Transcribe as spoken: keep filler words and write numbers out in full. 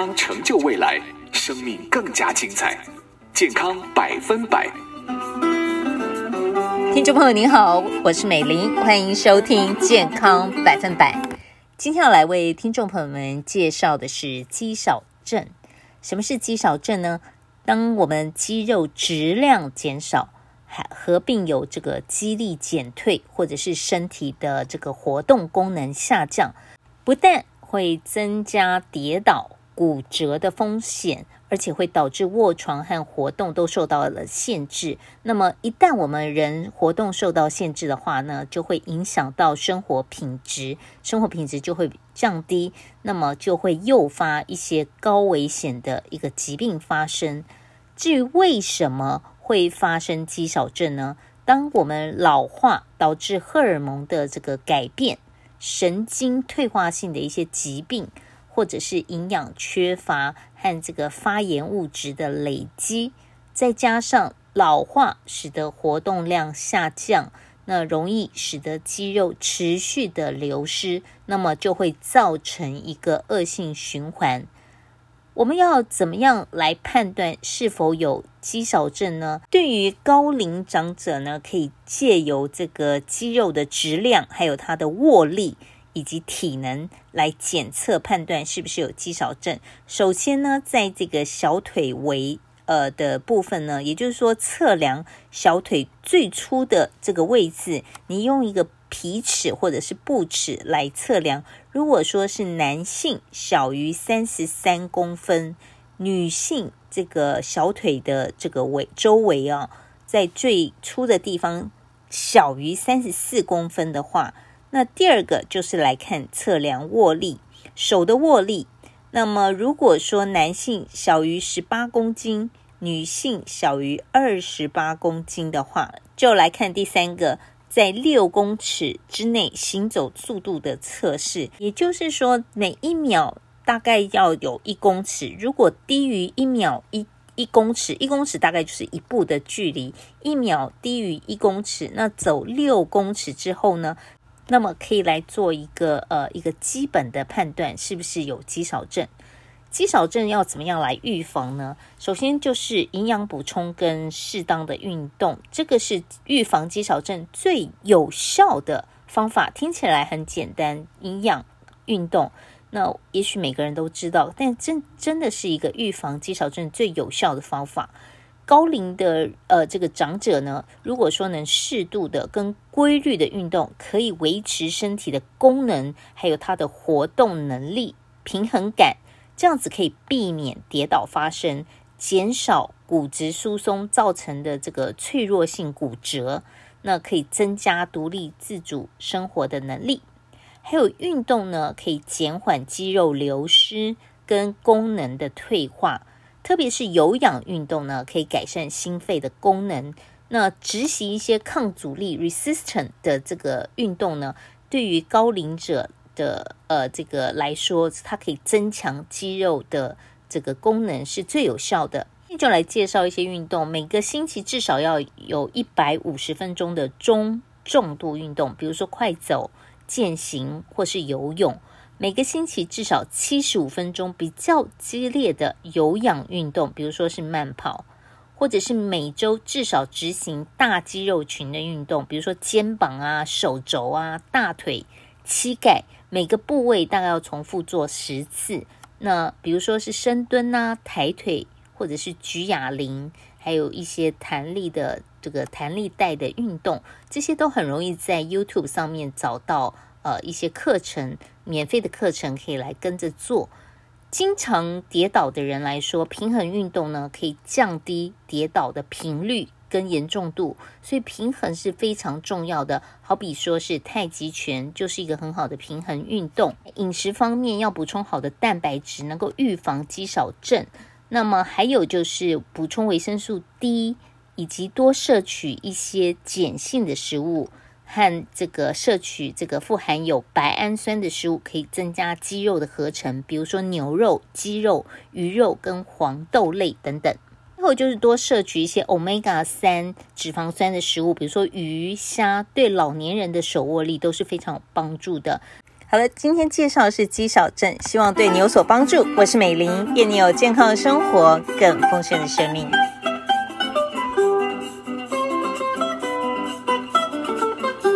康成就未来，生命更加精彩。健康百分百。 听众朋友您好，我是美玲，欢迎收听健康百分百。今天要来为听众朋友们介绍的是肌少症。什么是肌少症呢？当我们肌肉质量减少，还合并有这个肌力减退，或者是身体的这个活动功能下降，不但会增加跌倒骨折的风险，而且会导致卧床和活动都受到了限制。那么一旦我们人活动受到限制的话呢，就会影响到生活品质，生活品质就会降低，那么就会诱发一些高危险的一个疾病发生。至于为什么会发生肌少症呢？当我们老化导致荷尔蒙的这个改变，神经退化性的一些疾病，或者是营养缺乏和这个发炎物质的累积，再加上老化使得活动量下降，那容易使得肌肉持续的流失，那么就会造成一个恶性循环。我们要怎么样来判断是否有肌少症呢？对于高龄长者呢，可以借由这个肌肉的质量，还有它的握力以及体能来检测判断是不是有肌少症。首先呢，在这个小腿围呃的部分呢，也就是说测量小腿最粗的这个位置，你用一个皮尺或者是布尺来测量。如果说是男性小于三十三公分，女性这个小腿的这个围周围啊，在最粗的地方小于三十四公分的话，那第二个就是来看测量握力，手的握力。那么如果说男性小于十八公斤，女性小于二十八公斤的话，就来看第三个，在六公尺之内行走速度的测试。也就是说每一秒大概要有一公尺，如果低于一秒一一公尺，一公尺大概就是一步的距离，一秒低于一公尺，那走六公尺之后呢，那么可以来做一个呃一个基本的判断，是不是有肌少症。肌少症要怎么样来预防呢？首先就是营养补充跟适当的运动，这个是预防肌少症最有效的方法。听起来很简单，营养运动，那也许每个人都知道，但真真的是一个预防肌少症最有效的方法。高龄的呃这个长者呢，如果说能适度的跟规律的运动，可以维持身体的功能，还有它的活动能力、平衡感，这样子可以避免跌倒发生，减少骨质疏松造成的这个脆弱性骨折，那可以增加独立自主生活的能力。还有运动呢，可以减缓肌肉流失跟功能的退化，特别是有氧运动呢，可以改善心肺的功能。那执行一些抗阻力 resistant 的这个运动呢，对于高龄者的呃这个来说，它可以增强肌肉的这个功能，是最有效的。那就来介绍一些运动，每个星期至少要有一百五十分钟的中重度运动，比如说快走、健行或是游泳。每个星期至少七十五分钟比较激烈的有氧运动，比如说是慢跑，或者是每周至少执行大肌肉群的运动，比如说肩膀啊、手肘啊、大腿、膝盖，每个部位大概要重复做十次。那比如说是深蹲啊、抬腿，或者是举哑铃，还有一些弹力的这个弹力带的运动，这些都很容易在 YouTube 上面找到呃一些课程，免费的课程可以来跟着做。经常跌倒的人来说，平衡运动呢可以降低跌倒的频率跟严重度，所以平衡是非常重要的。好比说是太极拳就是一个很好的平衡运动。饮食方面要补充好的蛋白质，能够预防肌少症。那么还有就是补充维生素 D， 以及多摄取一些碱性的食物，和这个摄取这个富含有白氨酸的食物，可以增加肌肉的合成，比如说牛肉、鸡肉、鱼肉跟黄豆类等等。最后就是多摄取一些 欧米伽三 脂肪酸的食物，比如说鱼、虾，对老年人的手握力都是非常有帮助的。 好了，今天介绍的是肌少症，希望对你有所帮助。我是美玲，愿你有健康的生活，更丰盛的生命。